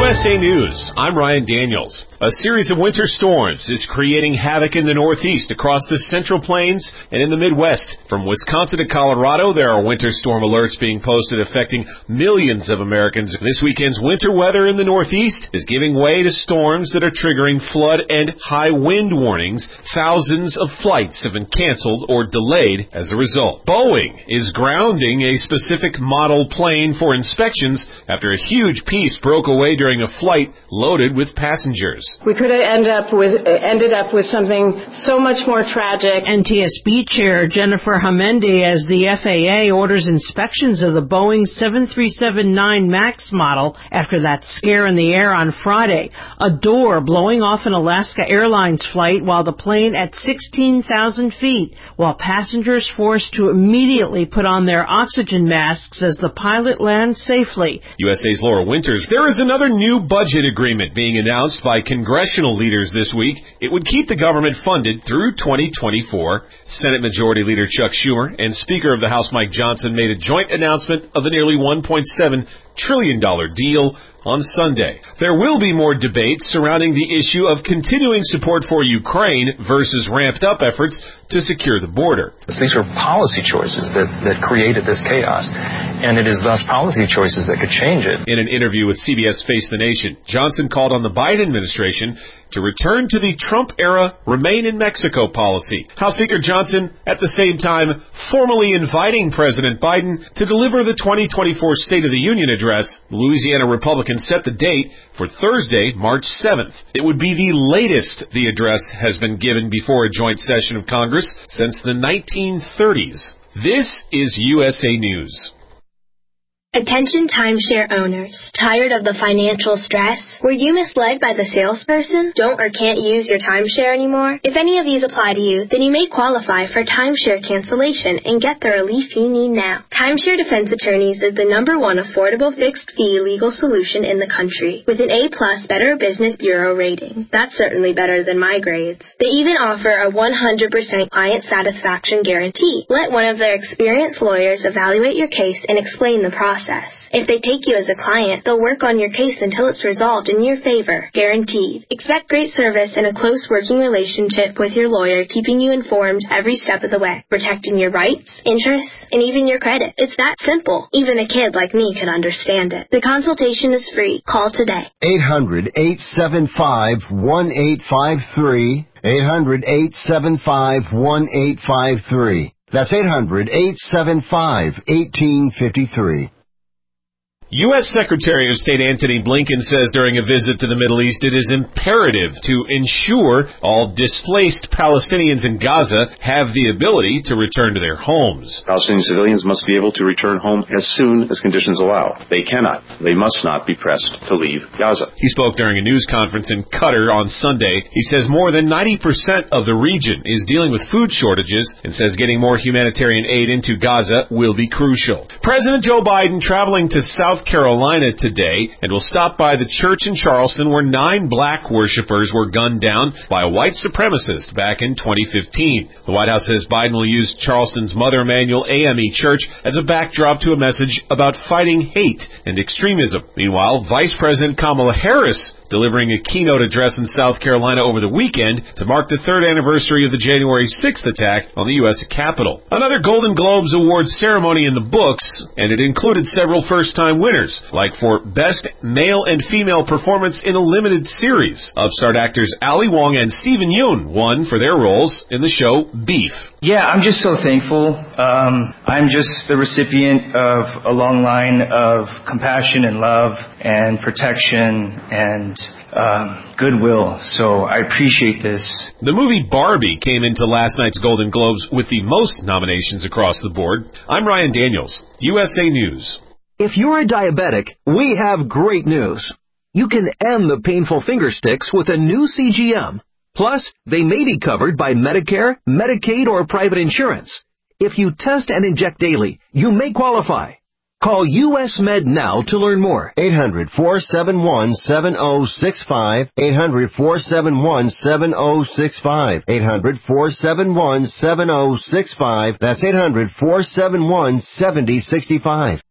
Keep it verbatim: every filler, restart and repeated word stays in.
S A News, I'm Ryan Daniels. A series of winter storms is creating havoc in the Northeast, across the Central Plains, and in the Midwest. From Wisconsin to Colorado, there are winter storm alerts being posted affecting millions of Americans. This weekend's winter weather in the Northeast is giving way to storms that are triggering flood and high wind warnings. Thousands of flights have been canceled or delayed as a result. Boeing is grounding a specific model plane for inspections after a huge piece broke away during a flight loaded with passengers. We could have ended up with ended up with something so much more tragic. N T S B Chair Jennifer Hamendi, as the F A A orders inspections of the Boeing seven thirty-seven nine MAX model after that scare in the air on Friday. A door blowing off an Alaska Airlines flight while the plane at sixteen thousand feet, while passengers forced to immediately put on their oxygen masks as the pilot lands safely. U S A's Laura Winters. There is another new budget agreement being announced by congressional leaders this week. It would keep the government funded through twenty twenty-four. Senate Majority Leader Chuck Schumer and Speaker of the House Mike Johnson made a joint announcement of the nearly one point seven trillion dollars deal on Sunday. There will be more debate surrounding the issue of continuing support for Ukraine versus ramped up efforts to secure the border. These were policy choices that, that created this chaos, and it is thus policy choices that could change it. In an interview with C B S Face the Nation, Johnson called on the Biden administration to return to the Trump-era Remain in Mexico policy. House Speaker Johnson, at the same time, formally inviting President Biden to deliver the twenty twenty-four State of the Union address. Louisiana Republicans set the date for Thursday, March seventh. It would be the latest the address has been given before a joint session of Congress since the nineteen thirties. This is U S A News. Attention timeshare owners. Tired of the financial stress? Were you misled by the salesperson? Don't or can't use your timeshare anymore? If any of these apply to you, then you may qualify for timeshare cancellation and get the relief you need now. Timeshare Defense Attorneys is the number one affordable fixed-fee legal solution in the country, with an A-plus Better Business Bureau rating. That's certainly better than my grades. They even offer a one hundred percent client satisfaction guarantee. Let one of their experienced lawyers evaluate your case and explain the process. If they take you as a client, they'll work on your case until it's resolved in your favor. Guaranteed. Expect great service and a close working relationship with your lawyer, keeping you informed every step of the way, protecting your rights, interests, and even your credit. It's that simple. Even a kid like me can understand it. The consultation is free. Call today. eight hundred, eight seven five, one eight five three. eight hundred, eight seven five, one eight five three. That's eight hundred, eight seven five, one eight five three. U S Secretary of State Antony Blinken says during a visit to the Middle East it is imperative to ensure all displaced Palestinians in Gaza have the ability to return to their homes. Palestinian civilians must be able to return home as soon as conditions allow. They cannot, they must not be pressed to leave Gaza. He spoke during a news conference in Qatar on Sunday. He says more than ninety percent of the region is dealing with food shortages and says getting more humanitarian aid into Gaza will be crucial. President Joe Biden traveling to South Carolina today and will stop by the church in Charleston where nine black worshipers were gunned down by a white supremacist back in twenty fifteen. The White House says Biden will use Charleston's Mother Emanuel A M E Church as a backdrop to a message about fighting hate and extremism. Meanwhile, Vice President Kamala Harris delivering a keynote address in South Carolina over the weekend to mark the third anniversary of the January sixth attack on the U S Capitol. Another Golden Globes Awards ceremony in the books, and it included several first-time winners, like for Best Male and Female Performance in a Limited Series. Upstart actors Ali Wong and Steven Yeun won for their roles in the show Beef. Yeah, I'm just so thankful. Um, I'm just the recipient of a long line of compassion and love and protection and um, goodwill, so I appreciate this. The movie Barbie came into last night's Golden Globes with the most nominations across the board. I'm Ryan Daniels, U S A News. If you're a diabetic, we have great news. You can end the painful finger sticks with a new C G M. Plus, they may be covered by Medicare, Medicaid, or private insurance. If you test and inject daily, you may qualify. Call U S Med now to learn more. eight hundred, four seven one, seven oh six five. eight hundred, four seven one, seven oh six five. eight hundred, four seven one, seven oh six five. That's eight hundred, four seven one, seven oh six five.